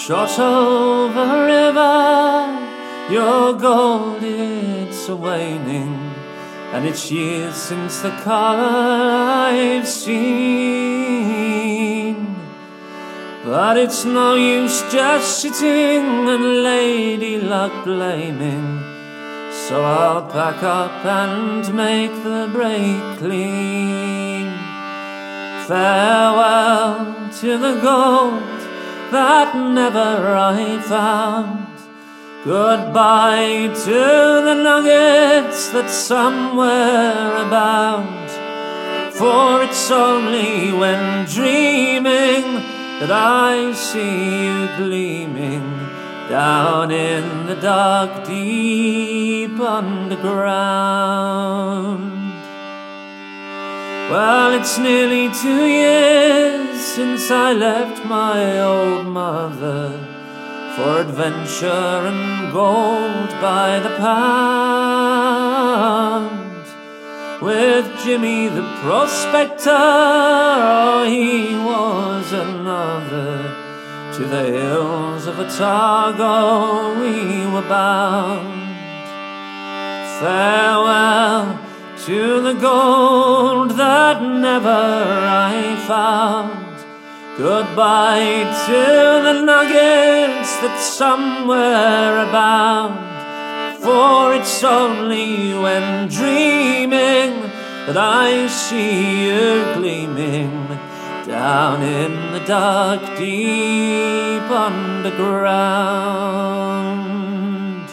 Shot over river, your gold it's a-waning, and it's years since the colour I've seen. But it's no use just sitting and lady luck blaming, so I'll pack up and make the break clean. Farewell to the gold that never I found. Goodbye to the nuggets that somewhere abound. For it's only when dreaming that I see you gleaming down in the dark, deep underground. Well, it's nearly 2 years since I left my old mother for adventure and gold by the pound. With Jimmy the prospector, oh, he was another. To the hills of Otago we were bound. Farewell to the gold that never I found. Goodbye to the nuggets that somewhere abound. For it's only when dreaming that I see you gleaming down in the dark, deep underground.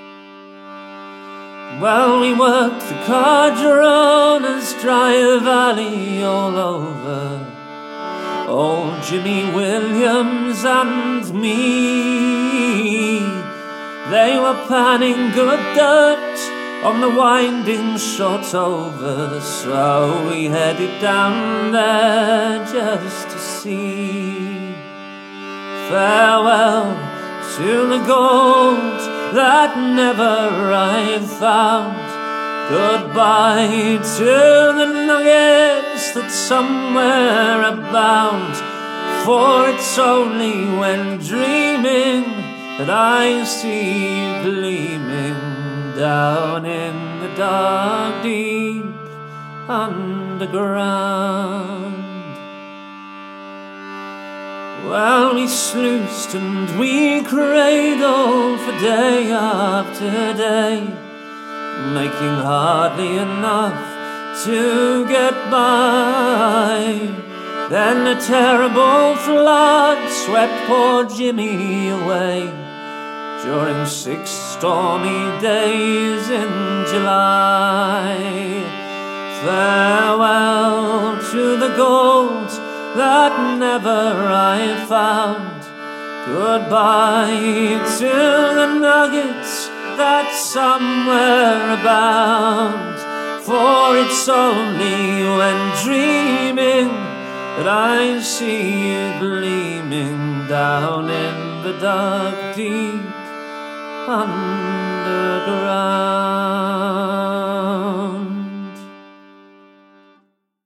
Well, we worked the Cardronas, Dry Valley all over, old Jimmy Williams and me. They were panning good dirt on the winding shot over, so we headed down there just to see. Farewell to the gold that never I found. Goodbye to the nuggets that somewhere abound. For it's only when dreaming that I see you gleaming down in the dark, deep underground. Well, we sluiced and we cradled for day after day, making hardly enough to get by. Then a terrible flood swept poor Jimmy away during 6 stormy days in July. Farewell to the gold that never I found. Goodbye to the nuggets that somewhere abound. For it's only when dreaming that I see you gleaming down in the dark, deep underground.